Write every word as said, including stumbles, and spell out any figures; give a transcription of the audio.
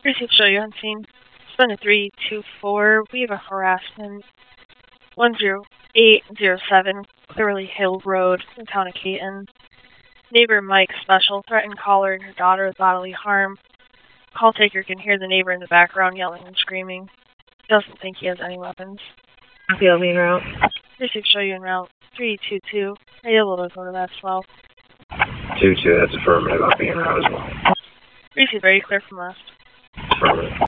Receive show you on scene. Spend a three two four. We have a harassment. One zero eight zero seven Clearly Hill Road in town of Caton. Neighbor Mike Special threatened caller and her daughter with bodily harm. Call taker can hear the neighbor in the background yelling and screaming. Doesn't think he has any weapons. Copy, I'll be en route. Receive show you en route. three two two. Are you able to go to that swell? two two, that's affirmative. I'll be en route as well. Receive very clear from left. Affirmative.